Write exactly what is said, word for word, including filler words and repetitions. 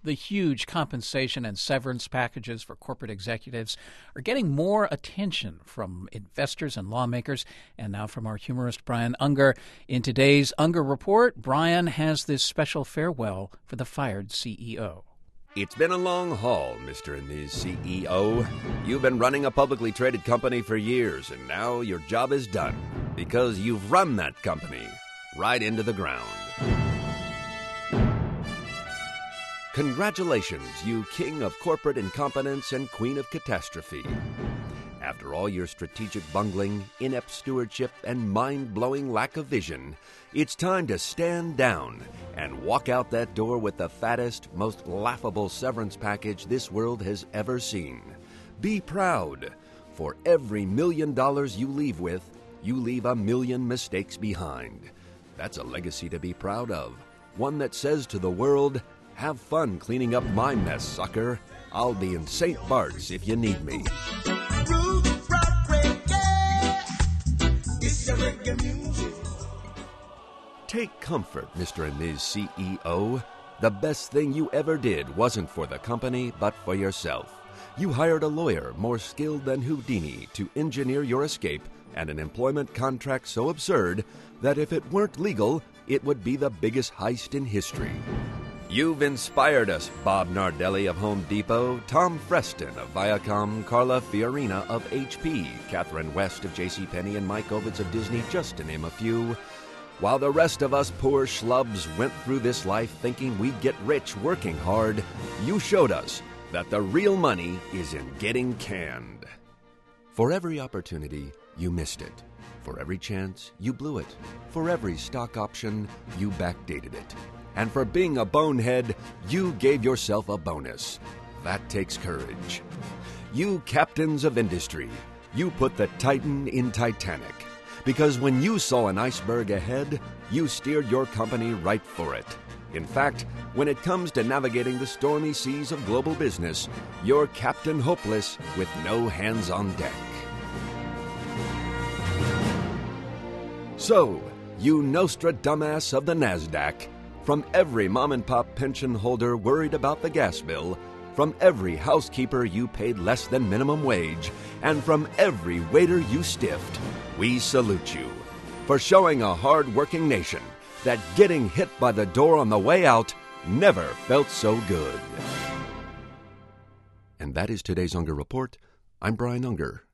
The huge compensation and severance packages for corporate executives are getting more attention from investors and lawmakers, and now from our humorist Brian Unger. In today's Unger Report, Brian has this special farewell for the fired C E O. It's been a long haul, Mister and Miz C E O. You've been running a publicly traded company for years, and now your job is done because you've run that company right into the ground. Congratulations, you king of corporate incompetence and queen of catastrophe. After all your strategic bungling, inept stewardship, and mind-blowing lack of vision, it's time to stand down and walk out that door with the fattest, most laughable severance package this world has ever seen. Be proud. For every million dollars you leave with, you leave a million mistakes behind. That's a legacy to be proud of. One that says to the world, have fun cleaning up my mess, sucker. I'll be in Saint Bart's if you need me. Take comfort, Mister and Miz C E O. The best thing you ever did wasn't for the company, but for yourself. You hired a lawyer more skilled than Houdini to engineer your escape and an employment contract so absurd that if it weren't legal, it would be the biggest heist in history. You've inspired us, Bob Nardelli of Home Depot, Tom Freston of Viacom, Carla Fiorina of H P, Catherine West of JCPenney, and Mike Ovitz of Disney, just to name a few. While the rest of us poor schlubs went through this life thinking we'd get rich working hard, you showed us that the real money is in getting canned. For every opportunity, you missed it. For every chance, you blew it. For every stock option, you backdated it. And for being a bonehead, you gave yourself a bonus. That takes courage. You captains of industry, you put the Titan in Titanic. Because when you saw an iceberg ahead, you steered your company right for it. In fact, when it comes to navigating the stormy seas of global business, you're Captain Hopeless with no hands on deck. So, you Nostra dumbass of the NASDAQ, from every mom-and-pop pension holder worried about the gas bill, from every housekeeper you paid less than minimum wage, and from every waiter you stiffed, we salute you for showing a hard-working nation that getting hit by the door on the way out never felt so good. And that is today's Unger Report. I'm Brian Unger.